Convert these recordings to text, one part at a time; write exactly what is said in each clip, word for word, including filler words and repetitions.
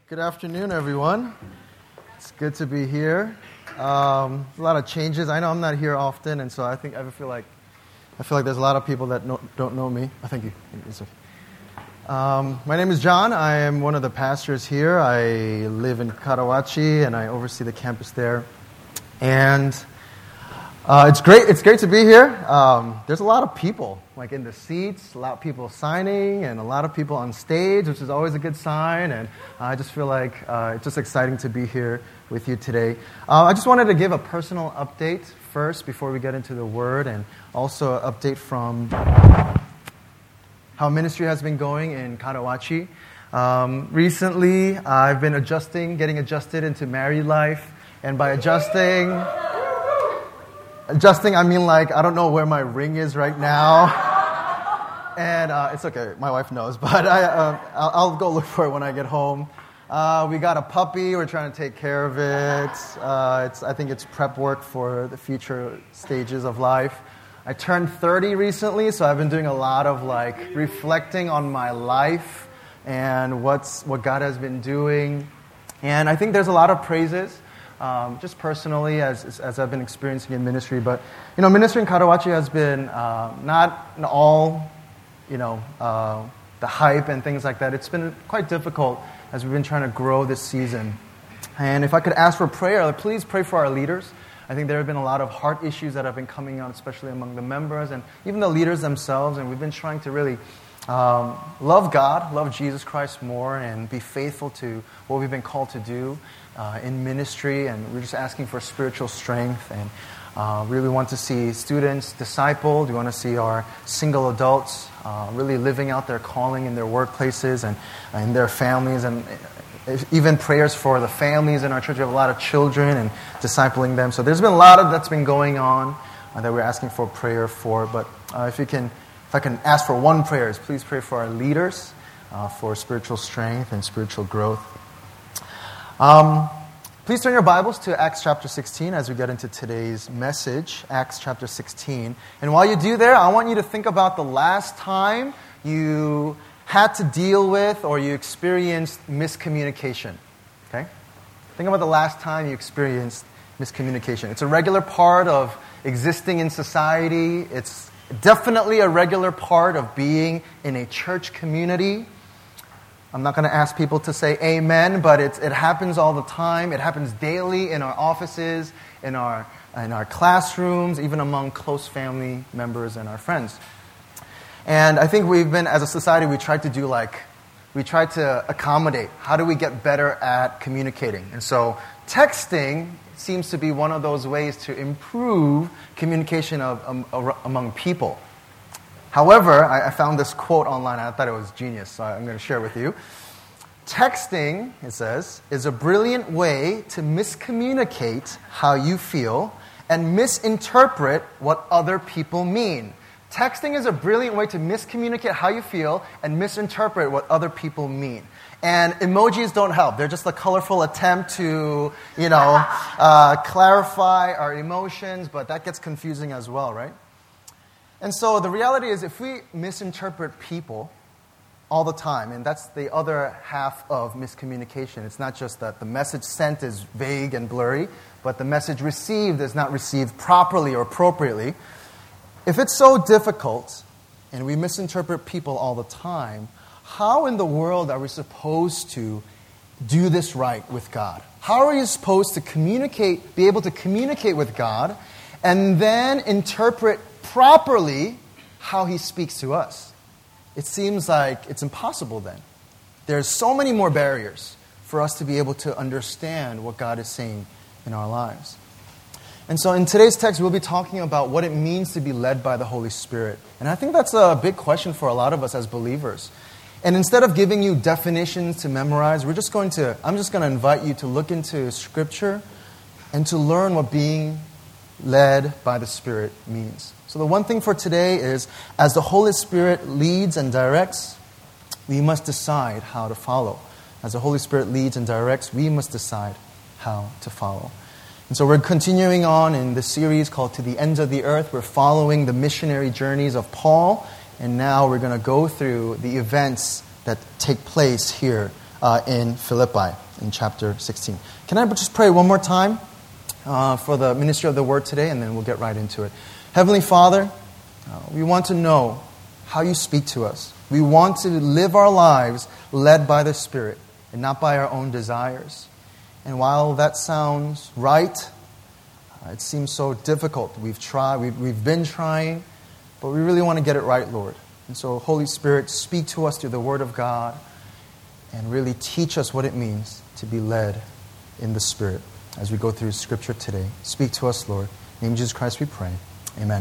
Good afternoon, everyone. It's good to be here. Um, a lot of changes. I know I'm not here often, and so I think I feel like I feel like there's a lot of people that know, don't know me. Oh, thank you. It's okay. Um, my name is John. I am one of the pastors here. I live in Karawaci, and I oversee the campus there. And uh, it's great. It's great to be here. Um, there's a lot of people, like in the seats, a lot of people signing, and a lot of people on stage, which is always a good sign. And I just feel like uh, it's just exciting to be here with you today. Uh, I just wanted to give a personal update first before we get into the Word, and also an update from how ministry has been going in Karawaci. Um, recently, I've been adjusting, getting adjusted into married life, and by adjusting, adjusting, I mean like I don't know where my ring is right now, and uh, it's okay. My wife knows, but I, uh, I'll, I'll go look for it when I get home. Uh, we got a puppy. We're trying to take care of it. Uh, it's I think it's prep work for the future stages of life. I turned thirty recently, so I've been doing a lot of like reflecting on my life and what's what God has been doing. And I think there's a lot of praises, um, just personally as as I've been experiencing in ministry. But you know, ministry in Karawaci has been uh, not all, you know, uh, the hype and things like that. It's been quite difficult as we've been trying to grow this season. And if I could ask for prayer, please pray for our leaders. I think there have been a lot of heart issues that have been coming out, especially among the members and even the leaders themselves. And we've been trying to really um, love God, love Jesus Christ more, and be faithful to what we've been called to do uh, in ministry. And we're just asking for spiritual strength, and uh, really want to see students discipled. We want to see our single adults uh, really living out their calling in their workplaces and uh, in their families, and even prayers for the families in our church. We have a lot of children and discipling them. So there's been a lot of that's been going on uh, that we're asking for prayer for. But uh, if you can, if I can ask for one prayer, is please pray for our leaders, uh, for spiritual strength and spiritual growth. Um, please turn your Bibles to Acts chapter sixteen as we get into today's message, Acts chapter sixteen. And while you do there, I want you to think about the last time you had to deal with or you experienced miscommunication. Okay? Think about the last time you experienced miscommunication. It's a regular part of existing in society. It's definitely a regular part of being in a church community. I'm not going to ask people to say amen, but it's, it happens all the time. It happens daily in our offices, in our, in our classrooms, even among close family members and our friends. And I think we've been, as a society, we tried to do like, we tried to accommodate. How do we get better at communicating? And so texting seems to be one of those ways to improve communication of, um, among people. However, I, I found this quote online, and I thought it was genius, so I'm going to share it with you. Texting, it says, is a brilliant way to miscommunicate how you feel and misinterpret what other people mean. Texting is a brilliant way to miscommunicate how you feel and misinterpret what other people mean. And emojis don't help. They're just a colorful attempt to, you know, uh, clarify our emotions, but that gets confusing as well, right? And so the reality is, if we misinterpret people all the time, and that's the other half of miscommunication. It's not just that the message sent is vague and blurry, but the message received is not received properly or appropriately. If it's so difficult, and we misinterpret people all the time, how in the world are we supposed to do this right with God? How are you supposed to communicate, be able to communicate with God, and then interpret properly how He speaks to us? It seems like it's impossible then. There's so many more barriers for us to be able to understand what God is saying in our lives. And so in today's text, we'll be talking about what it means to be led by the Holy Spirit. And I think that's a big question for a lot of us as believers. And instead of giving you definitions to memorize, we're just going to, I'm just going to invite you to look into Scripture and to learn what being led by the Spirit means. So the one thing for today is, as the Holy Spirit leads and directs, we must decide how to follow. As the Holy Spirit leads and directs, we must decide how to follow. And so we're continuing on in this series called To the Ends of the Earth. We're following the missionary journeys of Paul, and now we're going to go through the events that take place here uh, in Philippi in chapter sixteen. Can I just pray one more time uh, for the ministry of the word today, and then we'll get right into it. Heavenly Father, uh, we want to know how you speak to us. We want to live our lives led by the Spirit and not by our own desires. And while that sounds right, uh, it seems so difficult. We've tried, we've, we've been trying, but we really want to get it right, Lord. And so, Holy Spirit, speak to us through the Word of God and really teach us what it means to be led in the Spirit as we go through Scripture today. Speak to us, Lord. In the name of Jesus Christ we pray. Amen.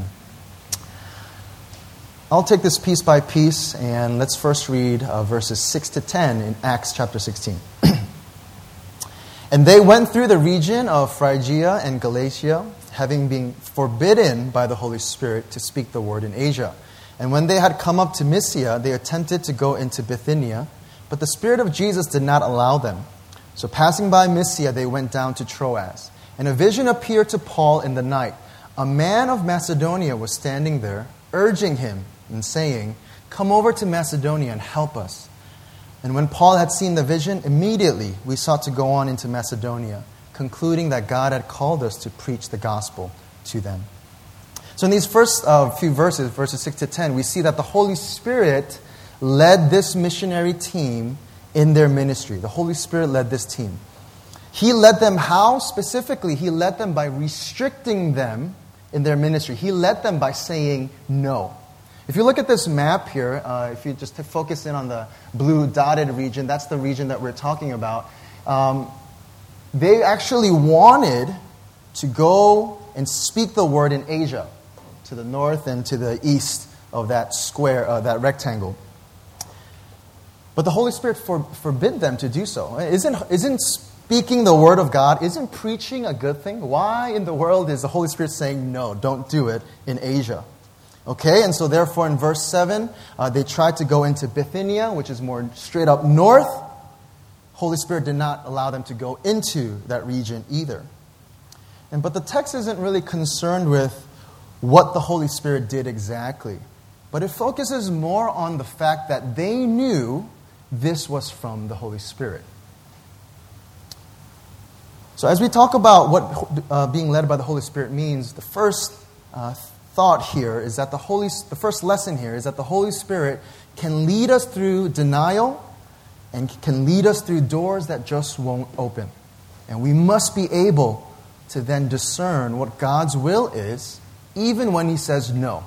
I'll take this piece by piece, and let's first read uh, verses six to ten in Acts chapter sixteen. And they went through the region of Phrygia and Galatia, having been forbidden by the Holy Spirit to speak the word in Asia. And when they had come up to Mysia, they attempted to go into Bithynia, but the Spirit of Jesus did not allow them. So passing by Mysia, they went down to Troas. And a vision appeared to Paul in the night. A man of Macedonia was standing there, urging him and saying, "Come over to Macedonia and help us." And when Paul had seen the vision, immediately we sought to go on into Macedonia, concluding that God had called us to preach the gospel to them. So in these first uh, few verses, verses six to ten, we see that the Holy Spirit led this missionary team in their ministry. The Holy Spirit led this team. He led them how? Specifically, He led them by restricting them in their ministry. He led them by saying no. If you look at this map here, uh, if you just focus in on the blue dotted region, that's the region that we're talking about. Um, they actually wanted to go and speak the word in Asia, to the north and to the east of that square, uh, that rectangle. But the Holy Spirit for, forbid them to do so. Isn't, isn't speaking the word of God, isn't preaching a good thing? Why in the world is the Holy Spirit saying, no, don't do it in Asia? Okay, and so therefore in verse seven, uh, they tried to go into Bithynia, which is more straight up north. Holy Spirit did not allow them to go into that region either. And but the text isn't really concerned with what the Holy Spirit did exactly, but it focuses more on the fact that they knew this was from the Holy Spirit. So as we talk about what uh, being led by the Holy Spirit means, the first uh, thought here is that the Holy, the first lesson here is that the Holy Spirit can lead us through denial and can lead us through doors that just won't open. And we must be able to then discern what God's will is, even when He says no.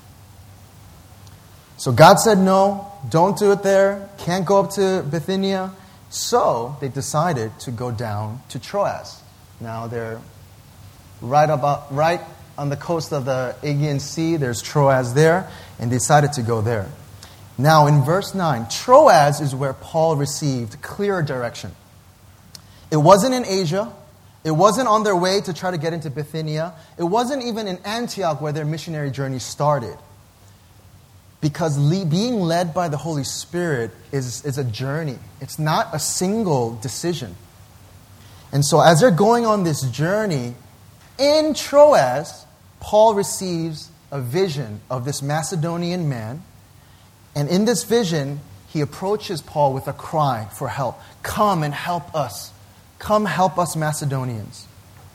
So God said no, don't do it there, can't go up to Bithynia. So they decided to go down to Troas. Now they're right about right on the coast of the Aegean Sea. There's Troas there, and they decided to go there. Now in verse nine, Troas is where Paul received clear direction. It wasn't in Asia. It wasn't on their way to try to get into Bithynia. It wasn't even in Antioch where their missionary journey started. Because le- being led by the Holy Spirit is, is a journey. It's not a single decision. And so as they're going on this journey, in Troas, Paul receives a vision of this Macedonian man. And in this vision, he approaches Paul with a cry for help. Come and help us. Come help us, Macedonians.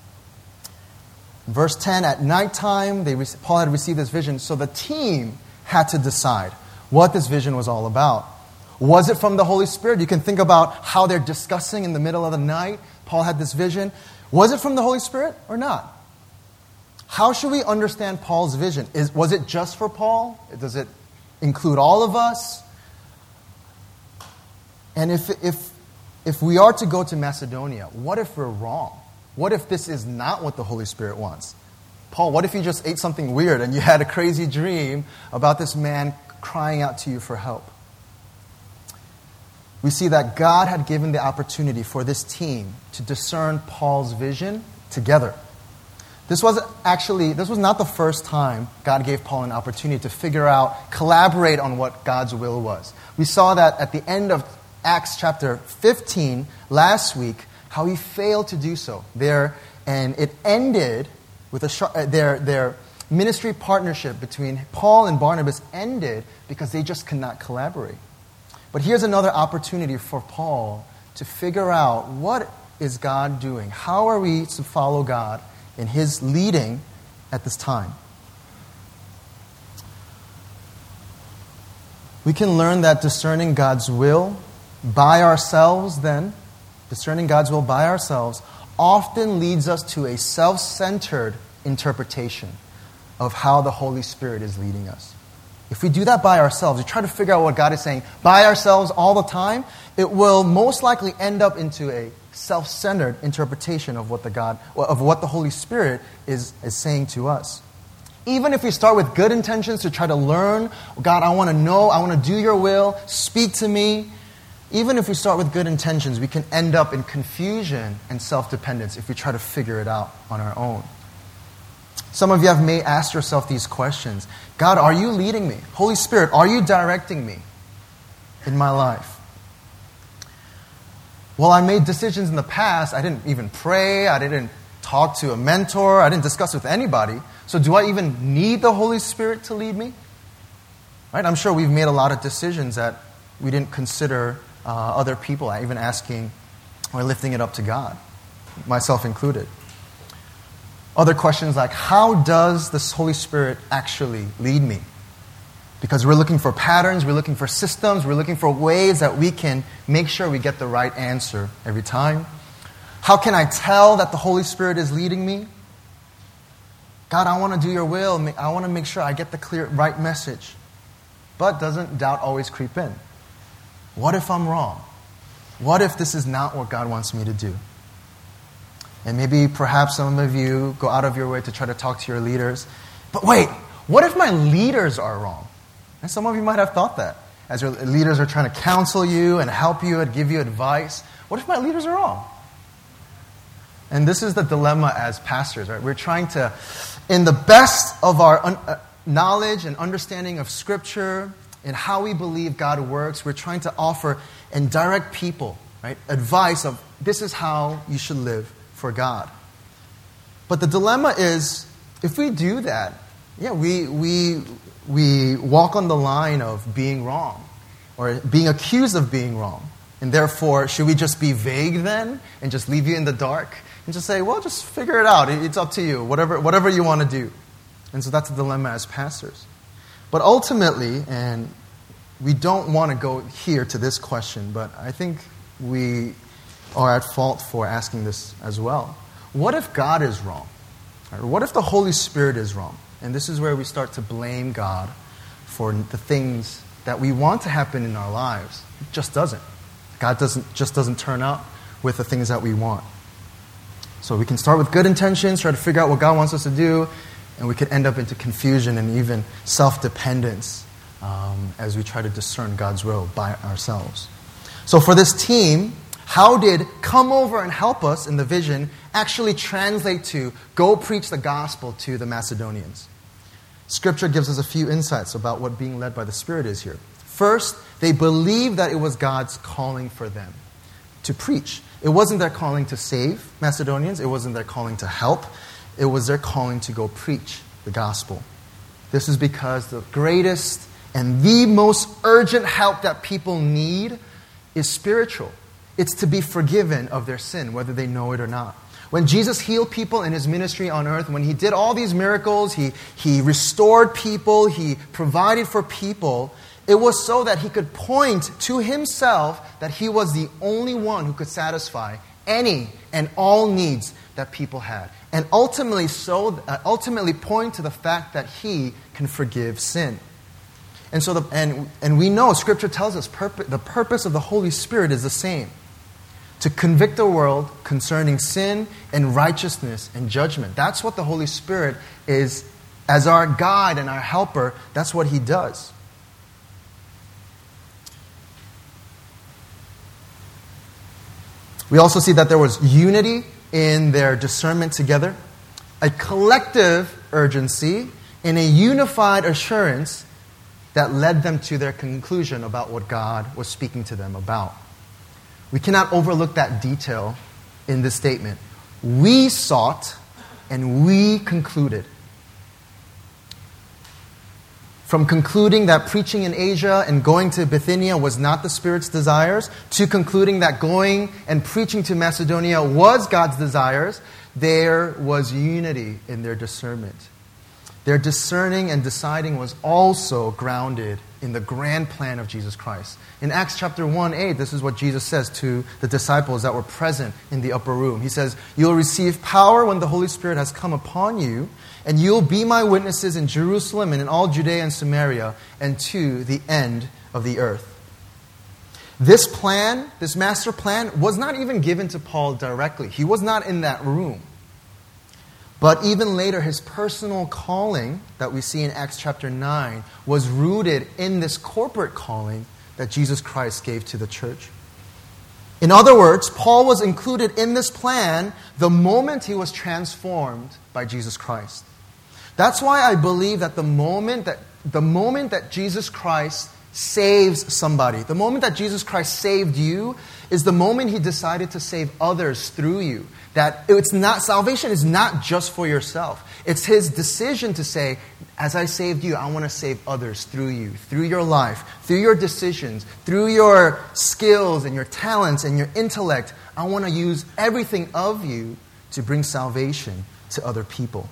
Verse ten, at nighttime, they, Paul had received this vision. So the team had to decide what this vision was all about. Was it from the Holy Spirit? You can think about how they're discussing in the middle of the night. Paul had this vision. Was it from the Holy Spirit or not? How should we understand Paul's vision? Is, was it just for Paul? Does it include all of us? And if, if, if we are to go to Macedonia, what if we're wrong? What if this is not what the Holy Spirit wants? Paul, what if you just ate something weird and you had a crazy dream about this man crying out to you for help? We see that God had given the opportunity for this team to discern Paul's vision together. This was actually, this was not the first time God gave Paul an opportunity to figure out, collaborate on what God's will was. We saw that at the end of Acts chapter fifteen last week, how he failed to do so there, and it ended with a their their ministry partnership between Paul and Barnabas ended because they just could not collaborate. But here's another opportunity for Paul to figure out what is God doing? How are we to follow God in His leading at this time? We can learn that discerning God's will by ourselves then, discerning God's will by ourselves, often leads us to a self-centered interpretation of how the Holy Spirit is leading us. If we do that by ourselves, we try to figure out what God is saying by ourselves all the time, it will most likely end up into a self-centered interpretation of what the God, of what the Holy Spirit is, is saying to us. Even if we start with good intentions to try to learn, God, I want to know, I want to do your will, speak to me. Even if we start with good intentions, we can end up in confusion and self-dependence if we try to figure it out on our own. Some of you have may ask yourself these questions. God, are you leading me? Holy Spirit, are you directing me in my life? Well, I made decisions in the past. I didn't even pray. I didn't talk to a mentor. I didn't discuss with anybody. So do I even need the Holy Spirit to lead me? Right? I'm sure we've made a lot of decisions that we didn't consider uh, other people, even asking or lifting it up to God, myself included. Other questions like, how does this Holy Spirit actually lead me? Because we're looking for patterns, we're looking for systems, we're looking for ways that we can make sure we get the right answer every time. How can I tell that the Holy Spirit is leading me? God, I want to do your will. I want to make sure I get the clear, right message. But doesn't doubt always creep in? What if I'm wrong? What if this is not what God wants me to do? And maybe perhaps some of you go out of your way to try to talk to your leaders. But wait, what if my leaders are wrong? And some of you might have thought that. As your leaders are trying to counsel you and help you and give you advice. What if my leaders are wrong? And this is the dilemma as pastors, right? We're trying to, in the best of our un- uh, knowledge and understanding of Scripture and how we believe God works, we're trying to offer and direct people, right, advice of this is how you should live for God. But the dilemma is, if we do that, yeah, we we we walk on the line of being wrong or being accused of being wrong. And therefore, should we just be vague then and just leave you in the dark and just say, well, just figure it out. It's up to you, whatever whatever you want to do. And so that's a dilemma as pastors. But ultimately, and we don't want to go here to this question, but I think we are at fault for asking this as well. What if God is wrong? Or what if the Holy Spirit is wrong? And this is where we start to blame God for the things that we want to happen in our lives. It just doesn't. God doesn't just doesn't turn out with the things that we want. So we can start with good intentions, try to figure out what God wants us to do, and we could end up into confusion and even self-dependence um, as we try to discern God's will by ourselves. So for this team, how did come over and help us in the vision actually translate to go preach the gospel to the Macedonians? Scripture gives us a few insights about what being led by the Spirit is here. First, they believed that it was God's calling for them to preach. It wasn't their calling to save Macedonians. It wasn't their calling to help. It was their calling to go preach the gospel. This is because the greatest and the most urgent help that people need is spiritual. It's to be forgiven of their sin, whether they know it or not. When Jesus healed people in his ministry on earth, when he did all these miracles, he, he restored people, he provided for people, it was so that he could point to himself that he was the only one who could satisfy any and all needs that people had. And ultimately, so, uh, ultimately point to the fact that he can forgive sin. And so, the, and, and we know, Scripture tells us purpose, the purpose of the Holy Spirit is the same. To convict the world concerning sin and righteousness and judgment. That's what the Holy Spirit is, as our guide and our helper, that's what he does. We also see that there was unity in their discernment together, a collective urgency, and a unified assurance that led them to their conclusion about what God was speaking to them about. We cannot overlook that detail in this statement. We sought and we concluded. From concluding that preaching in Asia and going to Bithynia was not the Spirit's desires, to concluding that going and preaching to Macedonia was God's desires, there was unity in their discernment. Their discerning and deciding was also grounded in the grand plan of Jesus Christ. In Acts chapter one, eight, this is what Jesus says to the disciples that were present in the upper room. He says, "You'll receive power when the Holy Spirit has come upon you, and you'll be my witnesses in Jerusalem and in all Judea and Samaria and to the end of the earth." This plan, this master plan, was not even given to Paul directly. He was not in that room. But even later, his personal calling that we see in Acts chapter nine was rooted in this corporate calling that Jesus Christ gave to the church. In other words, Paul was included in this plan the moment he was transformed by Jesus Christ. That's why I believe that the moment that the moment that Jesus Christ saves somebody, the moment that Jesus Christ saved you, is the moment he decided to save others through you. That it's not, salvation is not just for yourself. It's his decision to say, as I saved you, I want to save others through you, through your life, through your decisions, through your skills and your talents and your intellect. I want to use everything of you to bring salvation to other people.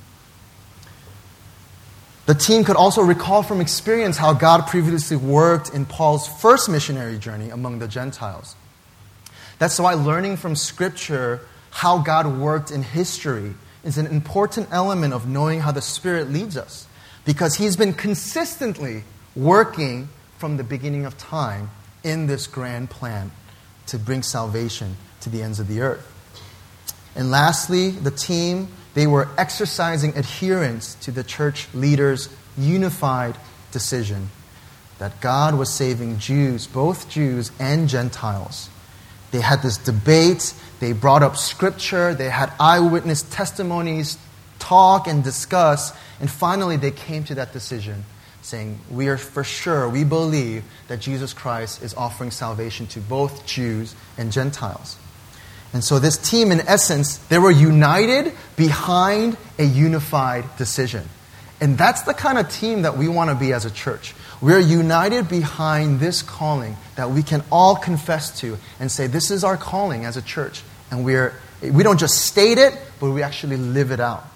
The team could also recall from experience how God previously worked in Paul's first missionary journey among the Gentiles. That's why learning from Scripture how God worked in history is an important element of knowing how the Spirit leads us, because he's been consistently working from the beginning of time in this grand plan to bring salvation to the ends of the earth. And lastly, the team, they were exercising adherence to the church leaders' unified decision that God was saving Jews, both Jews and Gentiles. They had this debate, they brought up Scripture, they had eyewitness testimonies, talk and discuss, and finally they came to that decision, saying, we are for sure, we believe that Jesus Christ is offering salvation to both Jews and Gentiles. And so this team, in essence, they were united behind a unified decision. And that's the kind of team that we want to be as a church. We're united behind this calling that we can all confess to and say, this is our calling as a church. And we're, we don't just state it, but we actually live it out.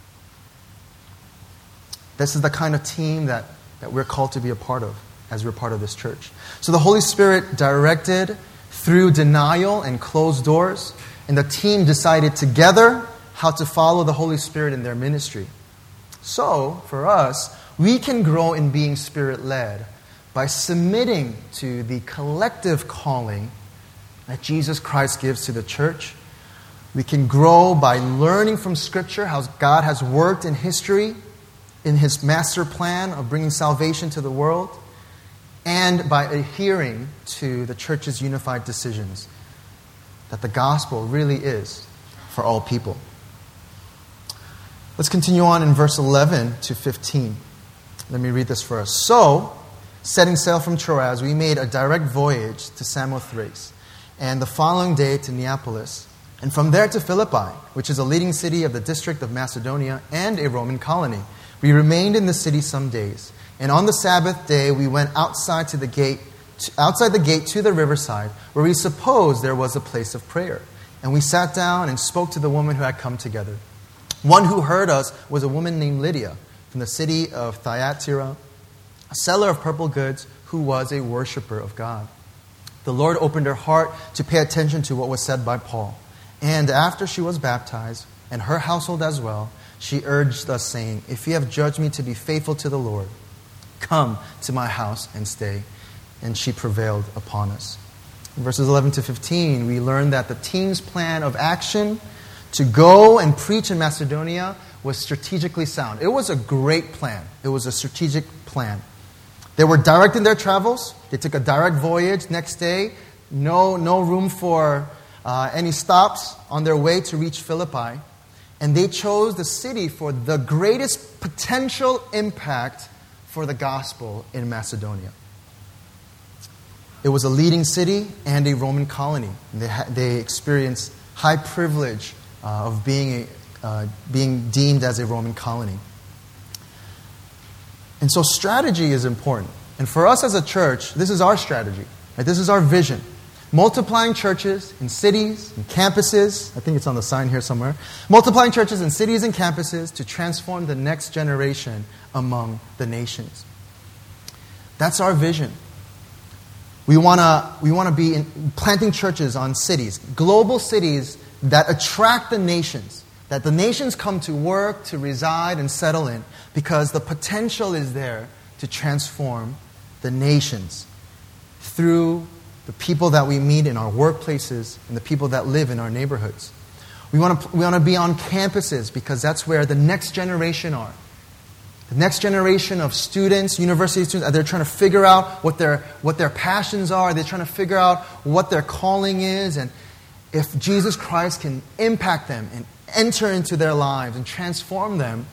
This is the kind of team that, that we're called to be a part of as we're part of this church. So the Holy Spirit directed through denial and closed doors, and the team decided together how to follow the Holy Spirit in their ministry. So, for us, we can grow in being Spirit-led by submitting to the collective calling that Jesus Christ gives to the church. We can grow by learning from Scripture how God has worked in history, in His master plan of bringing salvation to the world, and by adhering to the church's unified decisions that the gospel really is for all people. Let's continue on in verse eleven to fifteen. Let me read this for us. So, setting sail from Troas, we made a direct voyage to Samothrace, and the following day to Neapolis, and from there to Philippi, which is a leading city of the district of Macedonia and a Roman colony. We remained in the city some days, and on the Sabbath day we went outside to the gate, outside the gate to the riverside, where we supposed there was a place of prayer. And we sat down and spoke to the woman who had come together. One who heard us was a woman named Lydia, from the city of Thyatira, a seller of purple goods who was a worshiper of God. The Lord opened her heart to pay attention to what was said by Paul. And after she was baptized, and her household as well, she urged us, saying, if you have judged me to be faithful to the Lord, come to my house and stay. And she prevailed upon us. In verses eleven to fifteen, we learn that the team's plan of action to go and preach in Macedonia was strategically sound. It was a great plan. It was a strategic plan. They were direct in their travels. They took a direct voyage next day. No, no room for uh, any stops on their way to reach Philippi. And they chose the city for the greatest potential impact for the gospel in Macedonia. It was a leading city and a Roman colony. They, ha- they experienced high privilege uh, of being, a, uh, being deemed as a Roman colony. And so strategy is important. And for us as a church, this is our strategy. Right? This is our vision. Multiplying churches in cities and campuses. I think it's on the sign here somewhere. Multiplying churches in cities and campuses to transform the next generation among the nations. That's our vision. We want to we want to be in, planting churches on cities, global cities that attract the nations, that the nations come to work, to reside, and settle in, because the potential is there to transform the nations through the people that we meet in our workplaces and the people that live in our neighborhoods. We want to we want to be on campuses because that's where the next generation are. The next generation of students, university students, they're trying to figure out what their what their passions are. They're trying to figure out what their calling is, and if Jesus Christ can impact them and enter into their lives and transform them,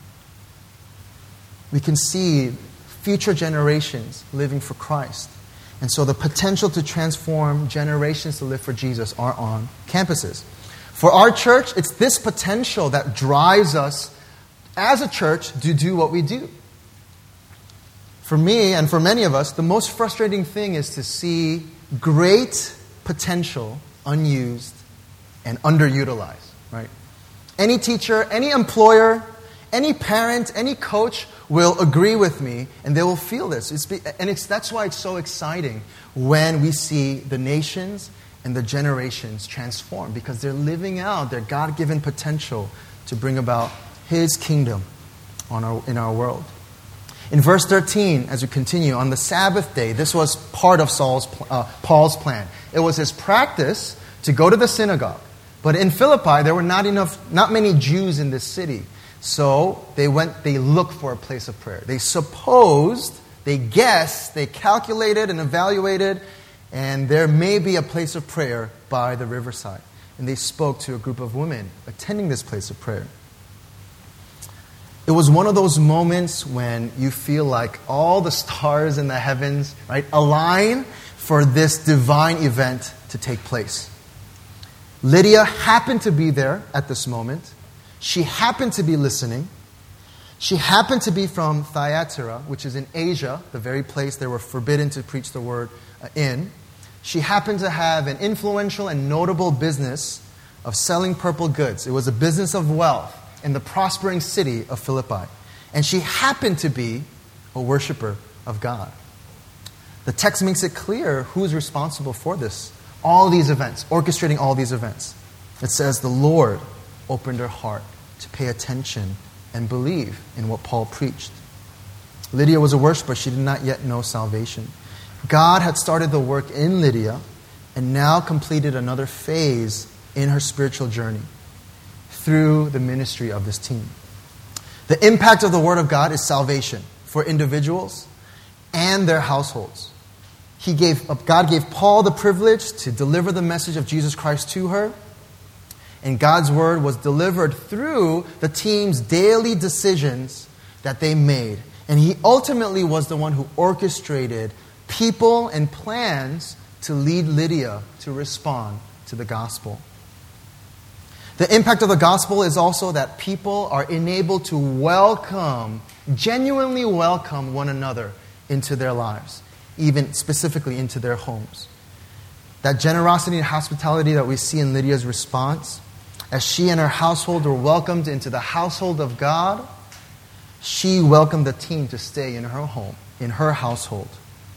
we can see future generations living for Christ. And so the potential to transform generations to live for Jesus are on campuses. For our church, it's this potential that drives us as a church to do what we do. For me and for many of us, the most frustrating thing is to see great potential unused and underutilized, right? Any teacher, any employer, any parent, any coach will agree with me, and they will feel this. It's be, and it's, that's why it's so exciting when we see the nations and the generations transform, because they're living out their God-given potential to bring about His kingdom on our, in our world. In verse thirteen, as we continue, on the Sabbath day, this was part of Saul's, uh, Paul's plan. It was his practice to go to the synagogue. But in Philippi, there were not enough, not many Jews in this city. So they went, they looked for a place of prayer. They supposed, they guessed, they calculated and evaluated, and there may be a place of prayer by the riverside. And they spoke to a group of women attending this place of prayer. It was one of those moments when you feel like all the stars in the heavens, right, align for this divine event to take place. Lydia happened to be there at this moment. She happened to be listening. She happened to be from Thyatira, which is in Asia, the very place they were forbidden to preach the word in. She happened to have an influential and notable business of selling purple goods. It was a business of wealth in the prospering city of Philippi. And she happened to be a worshiper of God. The text makes it clear who's responsible for this. All these events, orchestrating all these events. It says the Lord opened her heart to pay attention and believe in what Paul preached. Lydia was a worshiper. She did not yet know salvation. God had started the work in Lydia and now completed another phase in her spiritual journey through the ministry of this team. The impact of the Word of God is salvation for individuals and their households. He gave, God gave Paul the privilege to deliver the message of Jesus Christ to her, and God's Word was delivered through the team's daily decisions that they made. And he ultimately was the one who orchestrated people and plans to lead Lydia to respond to the gospel. The impact of the gospel is also that people are enabled to welcome, genuinely welcome one another into their lives, even specifically into their homes. That generosity and hospitality that we see in Lydia's response, as she and her household were welcomed into the household of God, she welcomed the team to stay in her home, in her household.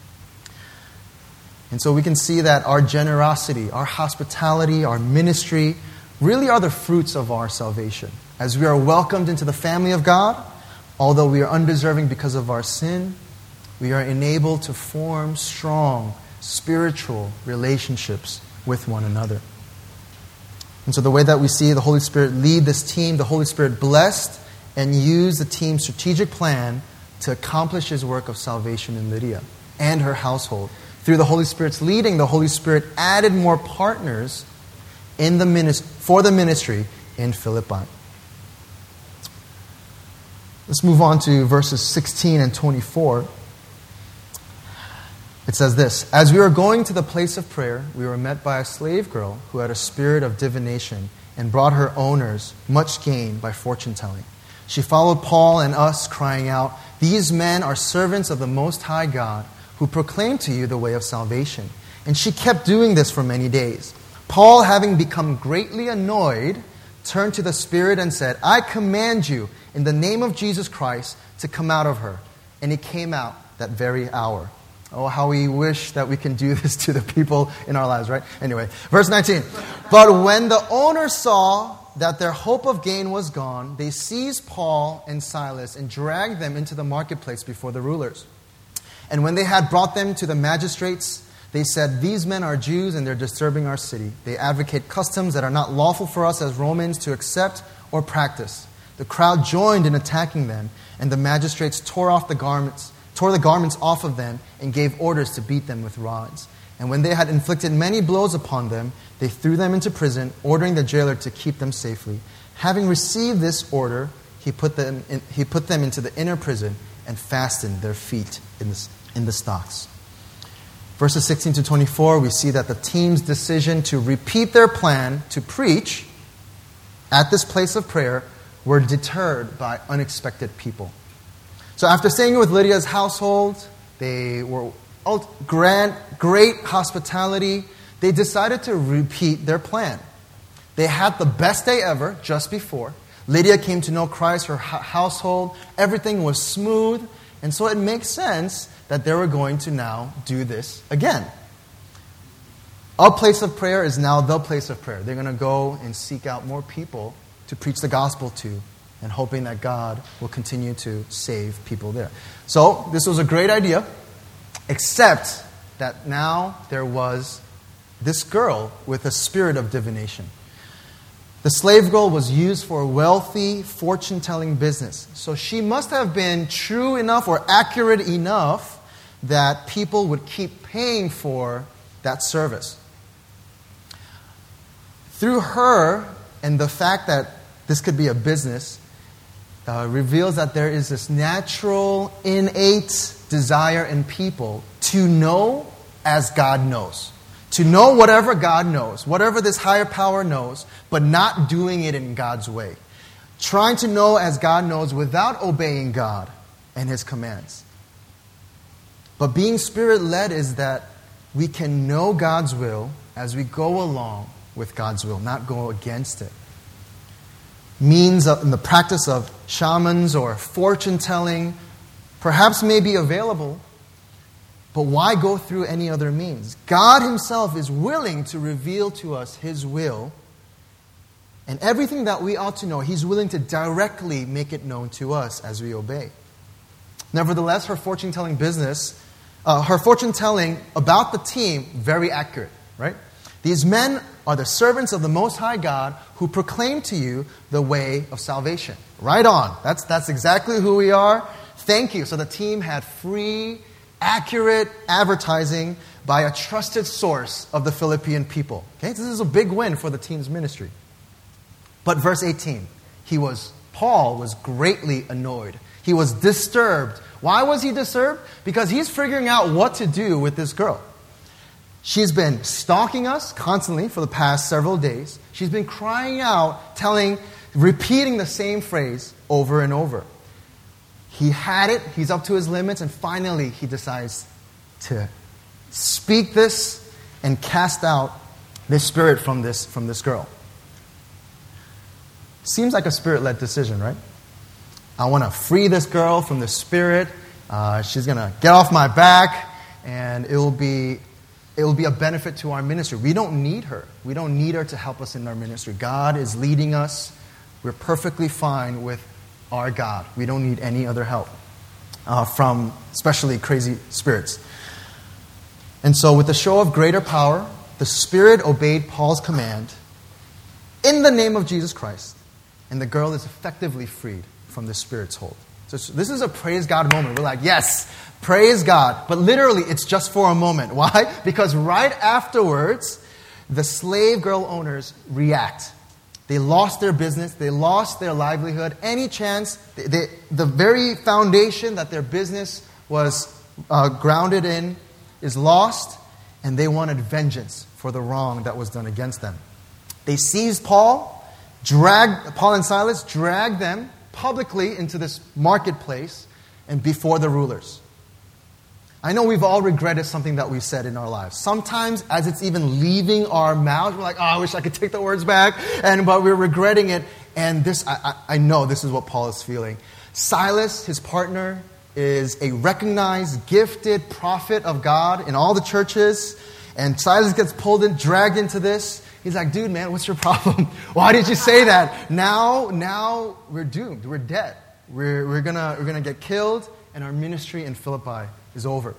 And so we can see that our generosity, our hospitality, our ministry really are the fruits of our salvation. As we are welcomed into the family of God, although we are undeserving because of our sin, we are enabled to form strong spiritual relationships with one another. And so the way that we see the Holy Spirit lead this team, the Holy Spirit blessed and used the team's strategic plan to accomplish His work of salvation in Lydia and her household. Through the Holy Spirit's leading, the Holy Spirit added more partners in the minis- for the ministry in Philippi. Let's move on to verses sixteen and twenty-four. It says this: As we were going to the place of prayer, we were met by a slave girl who had a spirit of divination and brought her owners much gain by fortune telling. She followed Paul and us, crying out, these men are servants of the Most High God who proclaim to you the way of salvation. And she kept doing this for many days. Paul, having become greatly annoyed, turned to the Spirit and said, I command you in the name of Jesus Christ to come out of her. And he came out that very hour. Oh, how we wish that we can do this to the people in our lives, right? Anyway, verse nineteen. But when the owners saw that their hope of gain was gone, they seized Paul and Silas and dragged them into the marketplace before the rulers. And when they had brought them to the magistrates, they said, these men are Jews and they're disturbing our city. They advocate customs that are not lawful for us as Romans to accept or practice. The crowd joined in attacking them, and the magistrates tore off the garments, tore the garments off of them and gave orders to beat them with rods. And when they had inflicted many blows upon them, they threw them into prison, ordering the jailer to keep them safely. Having received this order, he put them in, he put them into the inner prison and fastened their feet in the, in the stocks. Verses sixteen to twenty-four, we see that the team's decision to repeat their plan to preach at this place of prayer were deterred by unexpected people. So after staying with Lydia's household, they were grand, great hospitality. They decided to repeat their plan. They had the best day ever just before. Lydia came to know Christ, her household. Everything was smooth. And so it makes sense that they were going to now do this again. Our place of prayer is now the place of prayer. They're going to go and seek out more people to preach the gospel to, and hoping that God will continue to save people there. So this was a great idea, except that now there was this girl with a spirit of divination. The slave girl was used for a wealthy fortune-telling business. So she must have been true enough or accurate enough that people would keep paying for that service. Through her and the fact that this could be a business, Uh, reveals that there is this natural, innate desire in people to know as God knows. To know whatever God knows, whatever this higher power knows, but not doing it in God's way. Trying to know as God knows without obeying God and His commands. But being Spirit-led is that we can know God's will as we go along with God's will, not go against it. Means of, in the practice of shamans or fortune-telling perhaps may be available, but why go through any other means? God Himself is willing to reveal to us His will, and everything that we ought to know, He's willing to directly make it known to us as we obey. Nevertheless, her fortune-telling business, uh, her fortune-telling about the team, very accurate, right? These men are the servants of the Most High God who proclaim to you the way of salvation. Right on. That's, that's exactly who we are. Thank you. So the team had free, accurate advertising by a trusted source of the Philippian people. Okay, this is a big win for the team's ministry. But verse eighteen, he was, Paul was greatly annoyed. He was disturbed. Why was he disturbed? Because he's figuring out what to do with this girl. She's been stalking us constantly for the past several days. She's been crying out, telling, repeating the same phrase over and over. He had it. He's up to his limits. And finally, he decides to speak this and cast out this spirit from this, from this girl. Seems like a spirit-led decision, right? I want to free this girl from the spirit. Uh, she's going to get off my back, and it will be... It will be a benefit to our ministry. We don't need her. We don't need her to help us in our ministry. God is leading us. We're perfectly fine with our God. We don't need any other help uh, from especially crazy spirits. And so with a show of greater power, the Spirit obeyed Paul's command in the name of Jesus Christ. And the girl is effectively freed from the Spirit's hold. So this is a praise God moment. We're like, yes, praise God. But literally, it's just for a moment. Why? Because right afterwards, the slave girl owners react. They lost their business. They lost their livelihood. Any chance, they, they, the very foundation that their business was uh, grounded in is lost. And they wanted vengeance for the wrong that was done against them. They seized Paul, dragged Paul and Silas, dragged them publicly into this marketplace, and before the rulers. I know we've all regretted something that we've said in our lives. Sometimes as it's even leaving our mouths, we're like, oh, I wish I could take the words back, and but we're regretting it. And this, I, I, I know this is what Paul is feeling. Silas, his partner, is a recognized, gifted prophet of God in all the churches. And Silas gets pulled in, dragged into this. He's like, dude, man, what's your problem? Why did you say that? Now, now we're doomed. We're dead. We're, we're gonna, we're gonna get killed, and our ministry in Philippi is over.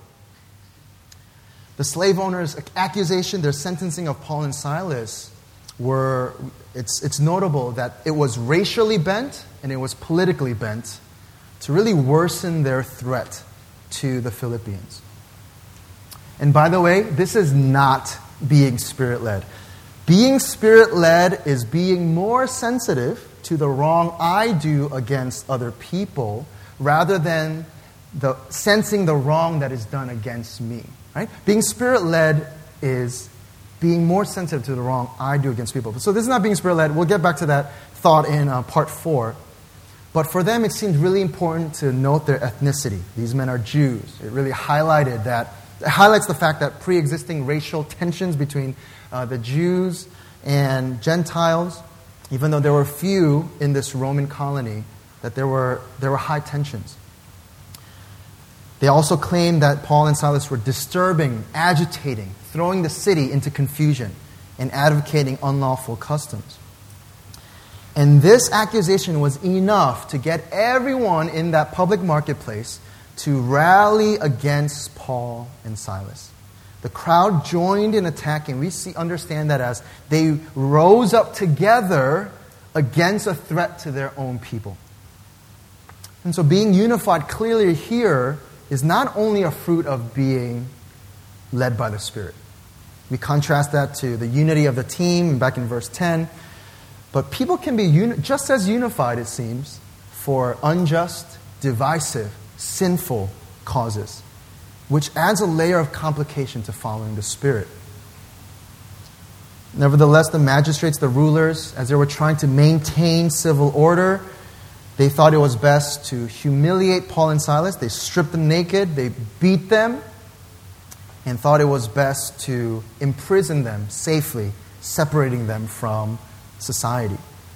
The slave owners' accusation, their sentencing of Paul and Silas, were, it's, it's notable that it was racially bent and it was politically bent to really worsen their threat to the Philippians. And by the way, this is not being Spirit-led. Being Spirit-led is being more sensitive to the wrong I do against other people rather than the sensing the wrong that is done against me. Right? Being Spirit-led is being more sensitive to the wrong I do against people. So this is not being Spirit-led. We'll get back to that thought in uh, part four. But for them, it seemed really important to note their ethnicity. These men are Jews. It really highlighted that. It highlights the fact that pre-existing racial tensions between uh, the Jews and Gentiles, even though there were few in this Roman colony, that there were there were high tensions. They also claimed that Paul and Silas were disturbing, agitating, throwing the city into confusion, and advocating unlawful customs. And this accusation was enough to get everyone in that public marketplace to rally against Paul and Silas. The crowd joined in attacking. We see, understand that as they rose up together against a threat to their own people. And so being unified clearly here is not only a fruit of being led by the Spirit. We contrast that to the unity of the team back in verse ten. But people can be uni- just as unified, it seems, for unjust, divisive, sinful causes, which adds a layer of complication to following the Spirit. Nevertheless, the magistrates, the rulers, as they were trying to maintain civil order, they thought it was best to humiliate Paul and Silas. They stripped them naked, they beat them, and thought it was best to imprison them safely, separating them from society.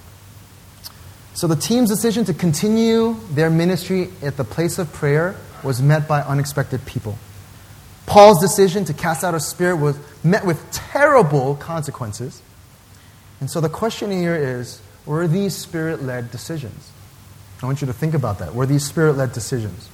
So the team's decision to continue their ministry at the place of prayer was met by unexpected people. Paul's decision to cast out a spirit was met with terrible consequences. And so the question here is, were these Spirit-led decisions? I want you to think about that. Were these Spirit-led decisions?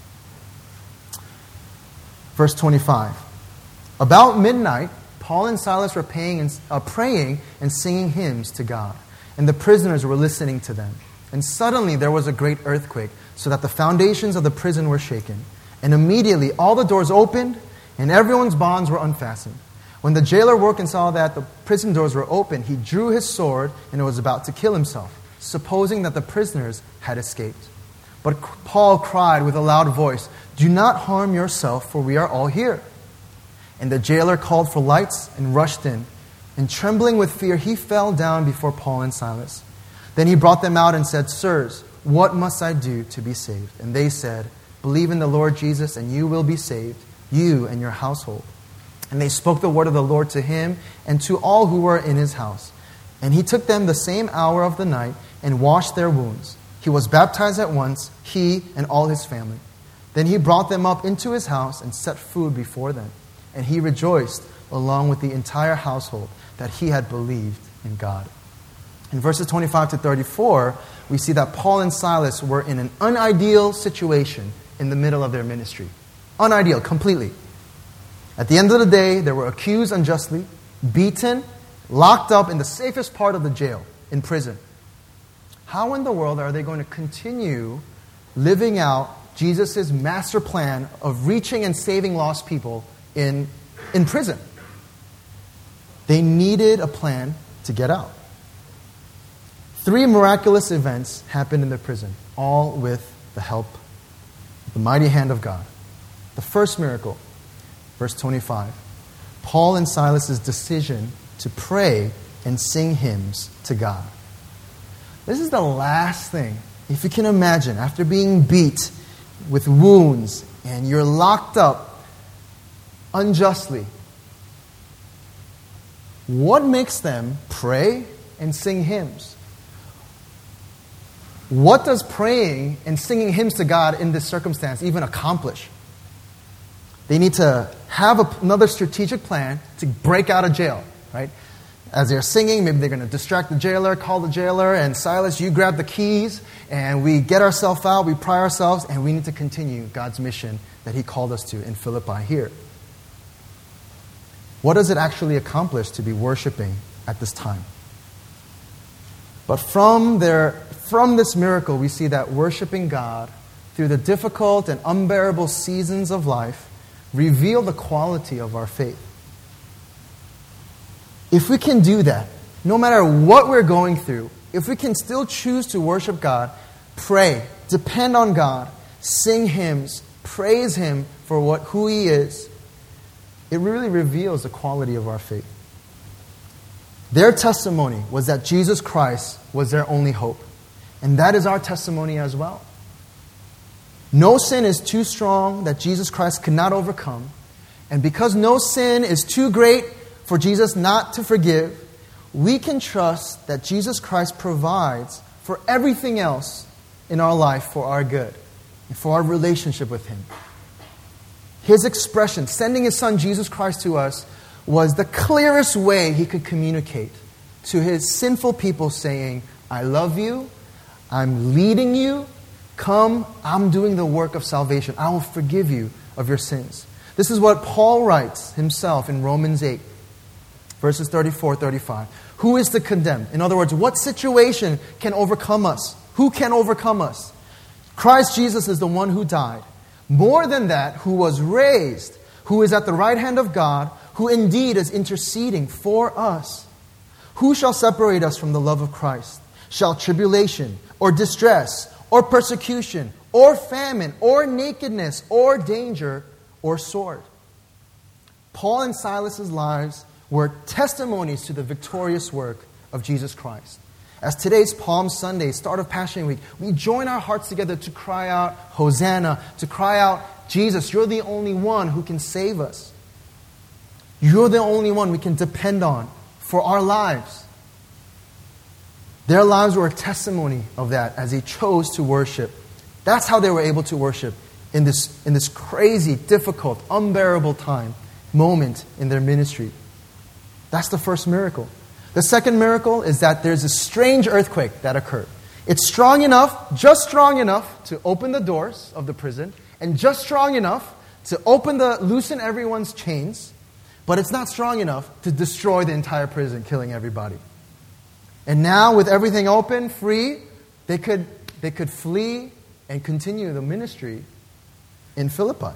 Verse twenty-five. About midnight, Paul and Silas were paying and, uh, praying and singing hymns to God, and the prisoners were listening to them. And suddenly there was a great earthquake, so that the foundations of the prison were shaken. And immediately all the doors opened, and everyone's bonds were unfastened. When the jailer woke and saw that the prison doors were open, he drew his sword and was about to kill himself, supposing that the prisoners had escaped. But Paul cried with a loud voice, "Do not harm yourself, for we are all here." And the jailer called for lights and rushed in. And trembling with fear, he fell down before Paul and Silas. Then he brought them out and said, "Sirs, what must I do to be saved?" And they said, "Believe in the Lord Jesus, and you will be saved, you and your household." And they spoke the word of the Lord to him and to all who were in his house. And he took them the same hour of the night and washed their wounds. He was baptized at once, he and all his family. Then he brought them up into his house and set food before them. And he rejoiced, along with the entire household, that he had believed in God. In verses twenty-five to thirty-four, we see that Paul and Silas were in an unideal situation in the middle of their ministry. Unideal, completely. At the end of the day, they were accused unjustly, beaten, locked up in the safest part of the jail, in prison. How in the world are they going to continue living out Jesus' master plan of reaching and saving lost people in, in prison? They needed a plan to get out. Three miraculous events happened in the prison, all with the help of the mighty hand of God. The first miracle, verse twenty-five, Paul and Silas' decision to pray and sing hymns to God. This is the last thing, if you can imagine, after being beat with wounds and you're locked up unjustly, what makes them pray and sing hymns? What does praying and singing hymns to God in this circumstance even accomplish? They need to have a, another strategic plan to break out of jail, right? As they're singing, maybe they're going to distract the jailer, call the jailer, and Silas, you grab the keys, and we get ourselves out, we pry ourselves, and we need to continue God's mission that he called us to in Philippi here. What does it actually accomplish to be worshiping at this time? But from their, from this miracle, we see that worshiping God through the difficult and unbearable seasons of life reveal the quality of our faith. If we can do that, no matter what we're going through, if we can still choose to worship God, pray, depend on God, sing hymns, praise him for what who he is, it really reveals the quality of our faith. Their testimony was that Jesus Christ was their only hope. And that is our testimony as well. No sin is too strong that Jesus Christ could not overcome. And because no sin is too great for Jesus not to forgive, we can trust that Jesus Christ provides for everything else in our life for our good and for our relationship with him. His expression, sending his son Jesus Christ to us, was the clearest way he could communicate to his sinful people, saying, I love you, I'm leading you, come, I'm doing the work of salvation. I will forgive you of your sins. This is what Paul writes himself in Romans eight, verses thirty-four, thirty-five. Who is to condemn? In other words, what situation can overcome us? Who can overcome us? Christ Jesus is the one who died. More than that, who was raised, who is at the right hand of God, who indeed is interceding for us. Who shall separate us from the love of Christ? Shall tribulation, or distress, or persecution, or famine, or nakedness, or danger, or sword? Paul and Silas's lives were testimonies to the victorious work of Jesus Christ. As today's Palm Sunday, start of Passion Week, we join our hearts together to cry out, Hosanna, to cry out, Jesus, you're the only one who can save us. You're the only one we can depend on for our lives. Their lives were a testimony of that as they chose to worship. That's how they were able to worship in this, in this crazy, difficult, unbearable time, moment in their ministry. That's the first miracle. The second miracle is that there's a strange earthquake that occurred. It's strong enough, just strong enough to open the doors of the prison, and just strong enough to open the, loosen everyone's chains, but it's not strong enough to destroy the entire prison, killing everybody. And now, with everything open, free, they could, they could flee and continue the ministry in Philippi.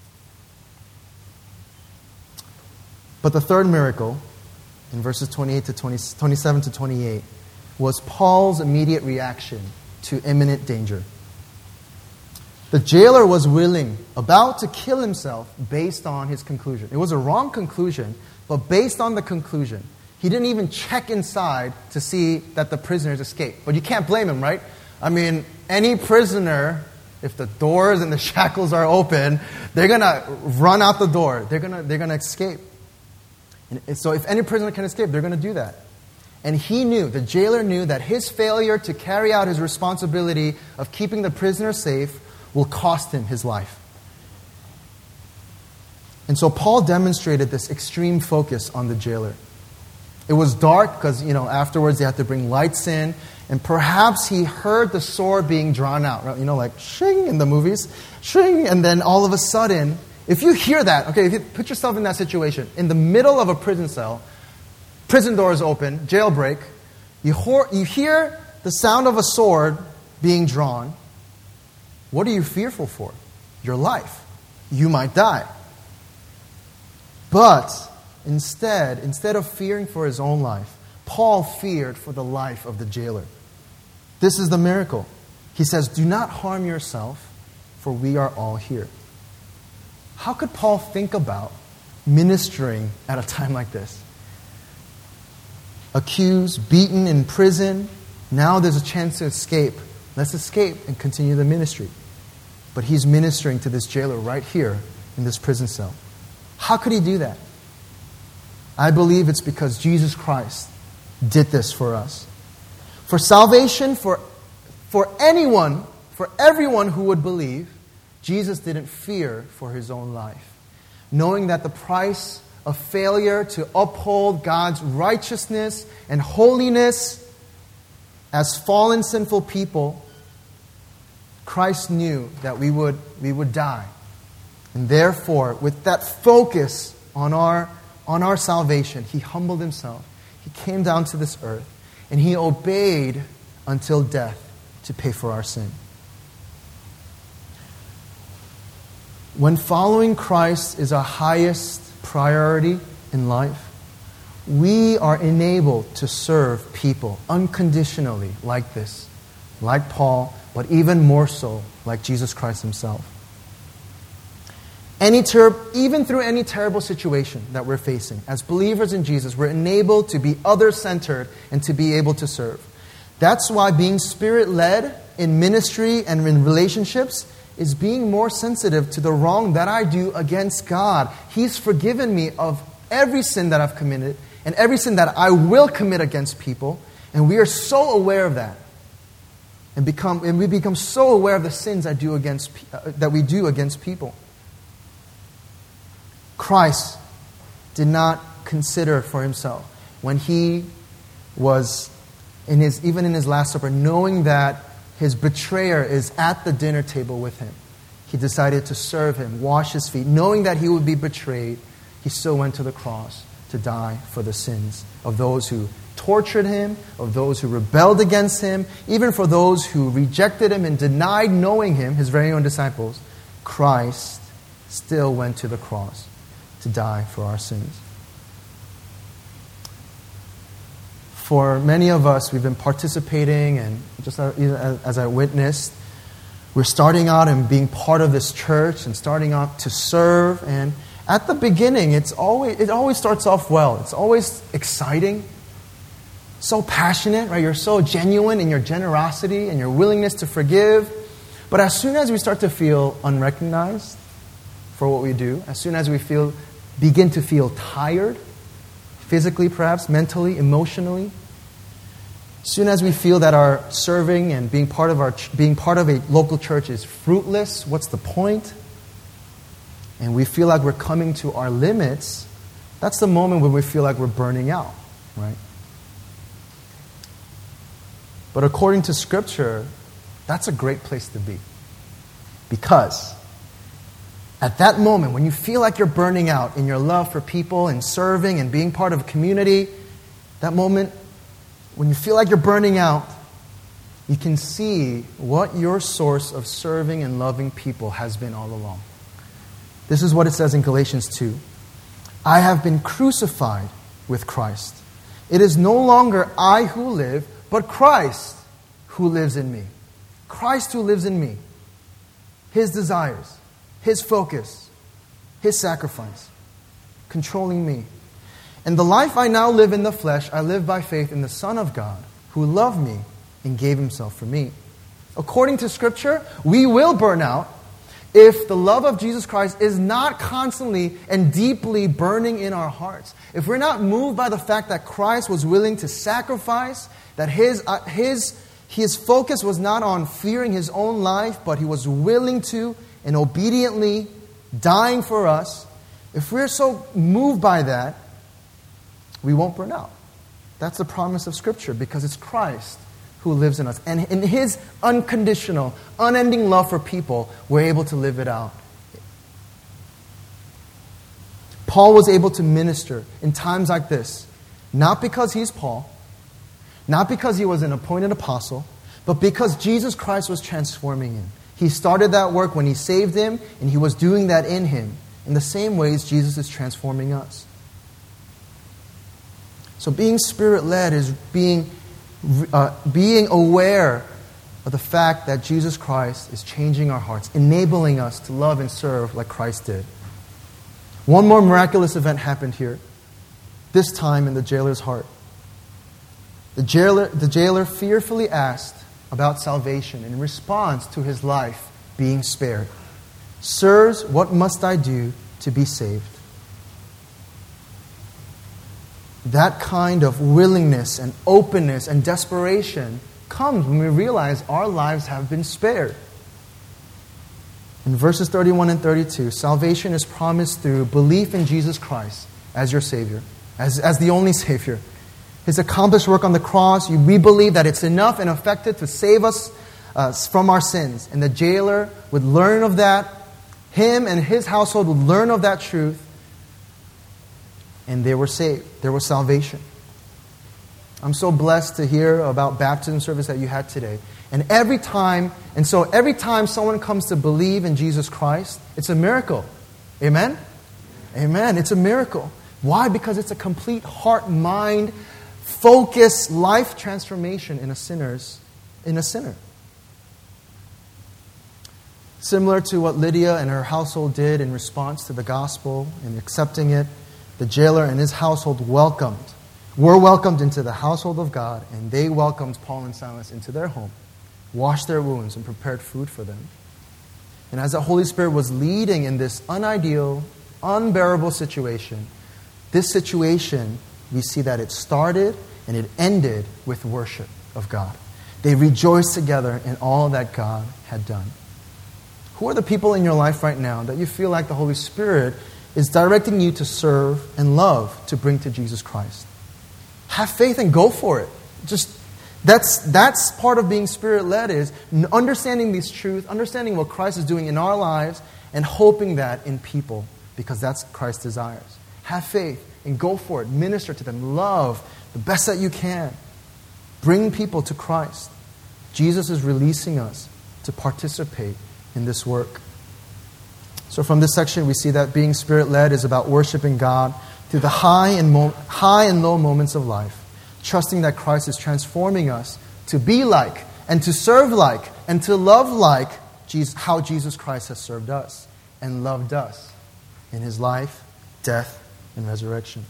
But the third miracle, in verses twenty-eight to twenty, twenty-seven to twenty-eight, was Paul's immediate reaction to imminent danger. The jailer was willing, about to kill himself based on his conclusion. It was a wrong conclusion, but based on the conclusion. He didn't even check inside to see that the prisoners escaped. But you can't blame him, right? I mean, any prisoner, if the doors and the shackles are open, they're going to run out the door. They're going to they're going to escape. And so if any prisoner can escape, they're going to do that. And he knew, the jailer knew, that his failure to carry out his responsibility of keeping the prisoner safe will cost him his life. And so Paul demonstrated this extreme focus on the jailer. It was dark because, you know, afterwards they had to bring lights in. And perhaps he heard the sword being drawn out. You know, like, shing in the movies. Shing. And then all of a sudden, if you hear that, okay, if you put yourself in that situation, in the middle of a prison cell, prison doors open, jailbreak, you, ho- you hear the sound of a sword being drawn. What are you fearful for? Your life. You might die. But instead, instead of fearing for his own life, Paul feared for the life of the jailer. This is the miracle. He says, do not harm yourself, for we are all here. How could Paul think about ministering at a time like this? Accused, beaten, in prison. Now there's a chance to escape. Let's escape and continue the ministry. but he's ministering to this jailer right here in this prison cell. How could he do that? I believe it's because Jesus Christ did this for us. For salvation, for, for anyone, for everyone who would believe, Jesus didn't fear for his own life. Knowing that the price of failure to uphold God's righteousness and holiness as fallen sinful people, Christ knew that we would, we would die. And therefore, with that focus on our, on our salvation, he humbled himself. He came down to this earth, and he obeyed until death to pay for our sin. When following Christ is our highest priority in life, we are enabled to serve people unconditionally like this, like Paul, but even more so like Jesus Christ himself. Any ter- even through any terrible situation that we're facing, as believers in Jesus, we're enabled to be other-centered and to be able to serve. That's why being Spirit-led in ministry and in relationships is being more sensitive to the wrong that I do against God. He's forgiven me of every sin that I've committed and every sin that I will commit against people, and we are so aware of that. And become and we become so aware of the sins I do against uh, that we do against people. Christ did not consider for himself when he was in his even in his Last Supper, knowing that his betrayer is at the dinner table with him. He decided to serve him, wash his feet, knowing that he would be betrayed. He still went to the cross to die for the sins of those who tortured him, of those who rebelled against him, even for those who rejected him and denied knowing him, his very own disciples. Christ still went to the cross to die for our sins. For many of us, we've been participating, and just as I witnessed, we're starting out and being part of this church and starting out to serve. And at the beginning, it's always it always starts off well. It's always exciting, so passionate, right? You're so genuine in your generosity and your willingness to forgive. But as soon as we start to feel unrecognized for what we do, as soon as we feel begin to feel tired, physically perhaps, mentally, emotionally, as soon as we feel that our serving and being part of our being part of a local church is fruitless, what's the point? And we feel like we're coming to our limits, that's the moment when we feel like we're burning out, right? But according to Scripture, that's a great place to be. Because at that moment, when you feel like you're burning out in your love for people and serving and being part of a community, that moment, when you feel like you're burning out, you can see what your source of serving and loving people has been all along. This is what it says in Galatians two. I have been crucified with Christ. It is no longer I who live, but Christ who lives in me. Christ who lives in me. His desires, His focus, His sacrifice, controlling me. And the life I now live in the flesh, I live by faith in the Son of God, who loved me and gave Himself for me. According to Scripture, we will burn out if the love of Jesus Christ is not constantly and deeply burning in our hearts. If we're not moved by the fact that Christ was willing to sacrifice, that His, uh, his, his focus was not on fearing His own life, but He was willing to and obediently dying for us, if we're so moved by that, we won't burn out. That's the promise of Scripture, because it's Christ who lives in us. And in His unconditional, unending love for people, we're able to live it out. Paul was able to minister in times like this, not because he's Paul, not because he was an appointed apostle, but because Jesus Christ was transforming him. He started that work when He saved him, and He was doing that in him. In the same ways, Jesus is transforming us. So being Spirit-led is being, uh, being aware of the fact that Jesus Christ is changing our hearts, enabling us to love and serve like Christ did. One more miraculous event happened here, this time in the jailer's heart. The jailer, the jailer fearfully asked about salvation in response to his life being spared. Sirs, what must I do to be saved? That kind of willingness and openness and desperation comes when we realize our lives have been spared. In verses thirty-one and thirty-two, salvation is promised through belief in Jesus Christ as your Savior, as, as the only Savior. His accomplished work on the cross, we believe that it's enough and effective to save us uh, from our sins. And the jailer would learn of that. Him and his household would learn of that truth. And they were saved. There was salvation. I'm so blessed to hear about baptism service that you had today. And every time, and so every time someone comes to believe in Jesus Christ, it's a miracle. Amen? Amen. It's a miracle. Why? Because it's a complete heart, mind, focus, life transformation in a sinner's, in a sinner. Similar to what Lydia and her household did in response to the gospel and accepting it, the jailer and his household welcomed, were welcomed into the household of God, and they welcomed Paul and Silas into their home, washed their wounds, and prepared food for them. And as the Holy Spirit was leading in this unideal, unbearable situation, this situation, we see that it started and it ended with worship of God. They rejoiced together in all that God had done. Who are the people in your life right now that you feel like the Holy Spirit is directing you to serve and love to bring to Jesus Christ? Have faith and go for it. Just that's that's part of being Spirit-led, is understanding these truths, understanding what Christ is doing in our lives, and hoping that in people, because that's Christ's desires. Have faith and go for it. Minister to them. Love the best that you can. Bring people to Christ. Jesus is releasing us to participate in this work. So from this section, we see that being Spirit-led is about worshiping God through the high and mo- high and low moments of life, trusting that Christ is transforming us to be like and to serve like and to love like Jesus, how Jesus Christ has served us and loved us in His life, death, and resurrection.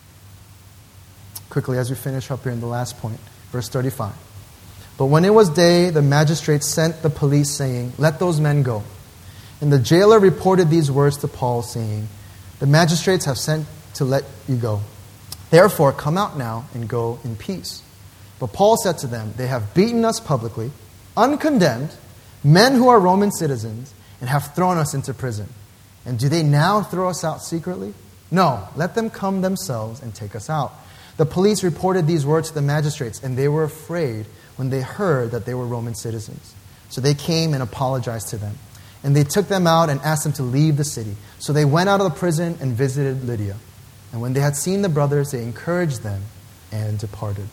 Quickly, as we finish up here in the last point, verse thirty-five. But when it was day, the magistrates sent the police, saying, "Let those men go." And the jailer reported these words to Paul, saying, "The magistrates have sent to let you go. Therefore, come out now and go in peace." But Paul said to them, "They have beaten us publicly, uncondemned, men who are Roman citizens, and have thrown us into prison. And do they now throw us out secretly? No, let them come themselves and take us out." The police reported these words to the magistrates, and they were afraid when they heard that they were Roman citizens. So they came and apologized to them. And they took them out and asked them to leave the city. So they went out of the prison and visited Lydia. And when they had seen the brothers, they encouraged them and departed.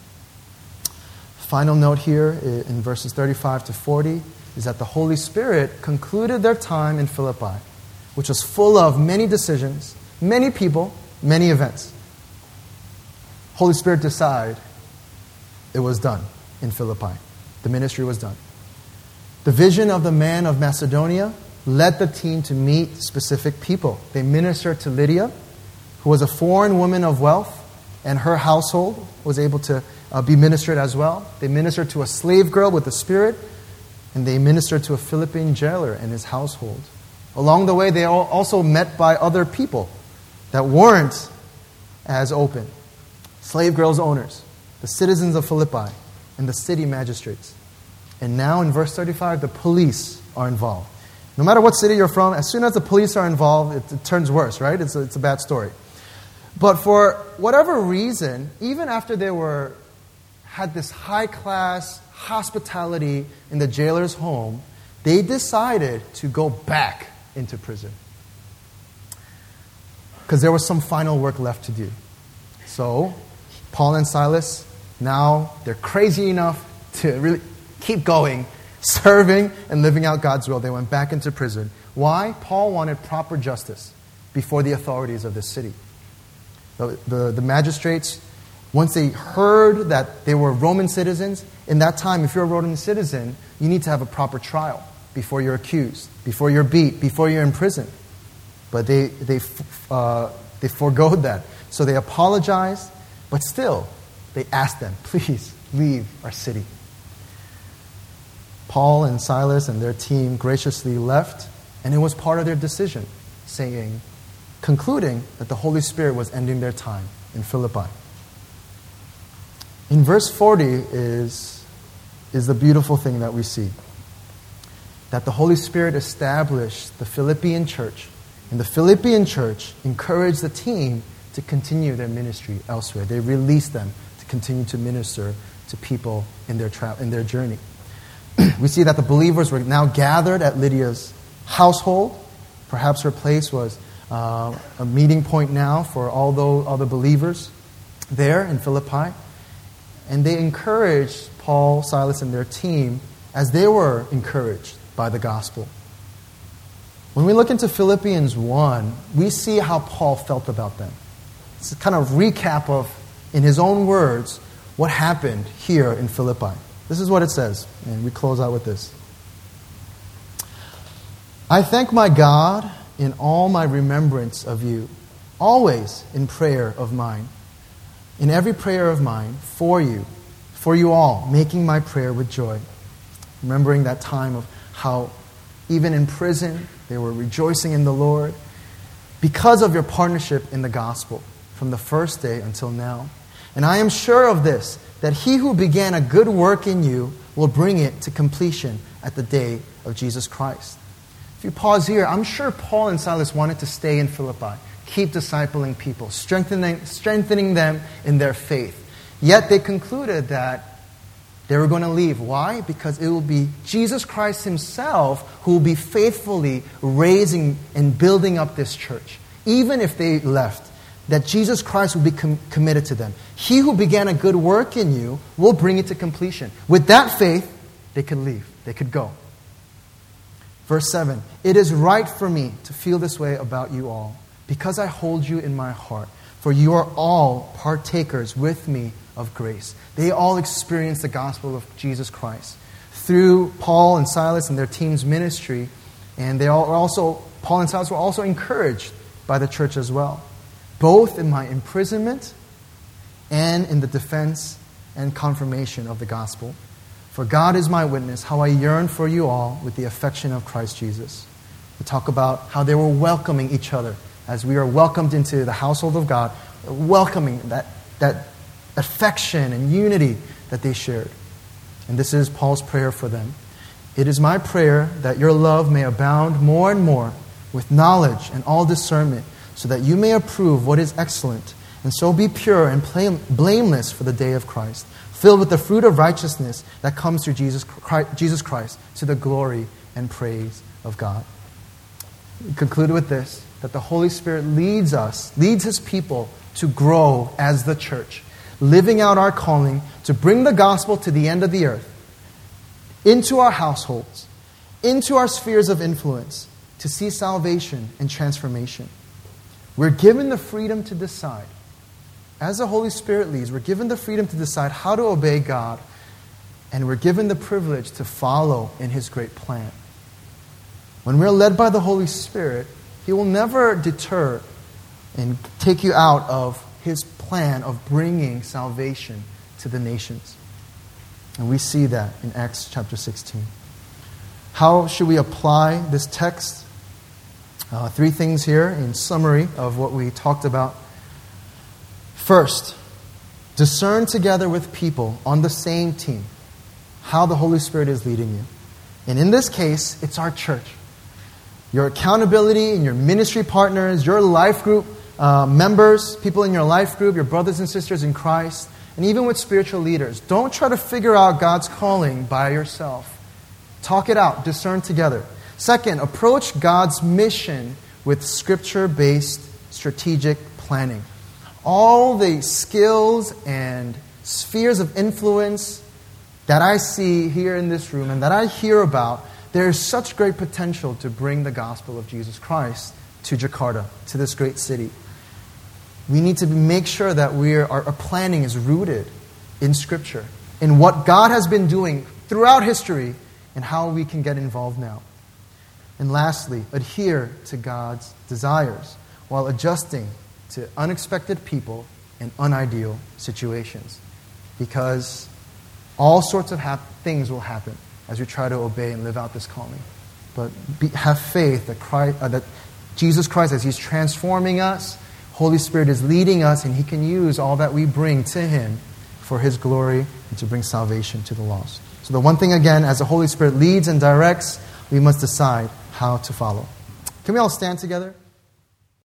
Final note here in verses thirty-five to forty is that the Holy Spirit concluded their time in Philippi, which was full of many decisions, many people, many events. Holy Spirit decided it was done in Philippi. The ministry was done. The vision of the man of Macedonia led the team to meet specific people. They ministered to Lydia, who was a foreign woman of wealth, and her household was able to uh, be ministered as well. They ministered to a slave girl with the Spirit, and they ministered to a Philippine jailer and his household. Along the way, they all also met by other people that weren't as open. Slave girls' owners, the citizens of Philippi, and the city magistrates. And now in verse thirty-five, the police are involved. No matter what city you're from, as soon as the police are involved, it, it turns worse, right? It's a, it's a bad story. But for whatever reason, even after they were had this high-class hospitality in the jailer's home, they decided to go back into prison. Because there was some final work left to do. So, Paul and Silas, now they're crazy enough to really keep going, serving and living out God's will. They went back into prison. Why? Paul wanted proper justice before the authorities of this city. The, the, the magistrates, once they heard that they were Roman citizens, in that time, if you're a Roman citizen, you need to have a proper trial before you're accused, before you're beat, before you're in prison. But they they uh, they forgoed that. So they apologized, but still, they asked them, "Please leave our city." Paul and Silas and their team graciously left, and it was part of their decision, saying, concluding that the Holy Spirit was ending their time in Philippi. In verse forty is, is the beautiful thing that we see. That the Holy Spirit established the Philippian church, and the Philippian church encouraged the team to continue their ministry elsewhere. They released them to continue to minister to people in their tra- in their journey. We see that the believers were now gathered at Lydia's household. Perhaps her place was uh, a meeting point now for all those other believers there in Philippi. And they encouraged Paul, Silas, and their team as they were encouraged by the gospel. When we look into Philippians one, we see how Paul felt about them. It's a kind of recap of, in his own words, what happened here in Philippi. This is what it says, and we close out with this. I thank my God in all my remembrance of you, always in prayer of mine, in every prayer of mine, for you, for you all, making my prayer with joy. Remembering that time of how even in prison, they were rejoicing in the Lord because of your partnership in the gospel from the first day until now. And I am sure of this, that he who began a good work in you will bring it to completion at the day of Jesus Christ. If you pause here, I'm sure Paul and Silas wanted to stay in Philippi, keep discipling people, strengthening, strengthening them in their faith. Yet they concluded that they were going to leave. Why? Because it will be Jesus Christ himself who will be faithfully raising and building up this church. Even if they left, that Jesus Christ will be com- committed to them. He who began a good work in you will bring it to completion. With that faith, they could leave. They could go. Verse seven, it is right for me to feel this way about you all, because I hold you in my heart. For you are all partakers with me of grace. They all experienced the gospel of Jesus Christ through Paul and Silas and their team's ministry. And they all were also, Paul and Silas were also encouraged by the church as well, both in my imprisonment and in the defense and confirmation of the gospel. For God is my witness, how I yearn for you all with the affection of Christ Jesus. We talk about how they were welcoming each other as we are welcomed into the household of God, welcoming that, that affection and unity that they shared. And this is Paul's prayer for them. It is my prayer that your love may abound more and more with knowledge and all discernment, so that you may approve what is excellent, and so be pure and blameless for the day of Christ, filled with the fruit of righteousness that comes through Jesus Christ, Jesus Christ to the glory and praise of God. We conclude with this, that the Holy Spirit leads us, leads His people to grow as the church, living out our calling to bring the gospel to the end of the earth, into our households, into our spheres of influence, to see salvation and transformation. We're given the freedom to decide. As the Holy Spirit leads, we're given the freedom to decide how to obey God, and we're given the privilege to follow in His great plan. When we're led by the Holy Spirit, He will never deter and take you out of His plan of bringing salvation to the nations. And we see that in Acts chapter sixteen. How should we apply this text? Uh, three things here in summary of what we talked about. First, discern together with people on the same team how the Holy Spirit is leading you. And in this case, it's our church. Your accountability and your ministry partners, your life group uh, members, people in your life group, your brothers and sisters in Christ, and even with spiritual leaders. Don't try to figure out God's calling by yourself. Talk it out. Discern together. Second, approach God's mission with Scripture-based strategic planning. All the skills and spheres of influence that I see here in this room and that I hear about, there is such great potential to bring the gospel of Jesus Christ to Jakarta, to this great city. We need to make sure that we're, our, our planning is rooted in Scripture, in what God has been doing throughout history and how we can get involved now. And lastly, adhere to God's desires while adjusting to unexpected people and unideal situations. Because all sorts of hap- things will happen as we try to obey and live out this calling. But be, have faith that, Christ, uh, that Jesus Christ, as He's transforming us, Holy Spirit is leading us, and He can use all that we bring to Him for His glory and to bring salvation to the lost. So the one thing, again, as the Holy Spirit leads and directs, we must decide how to follow. Can we all stand together?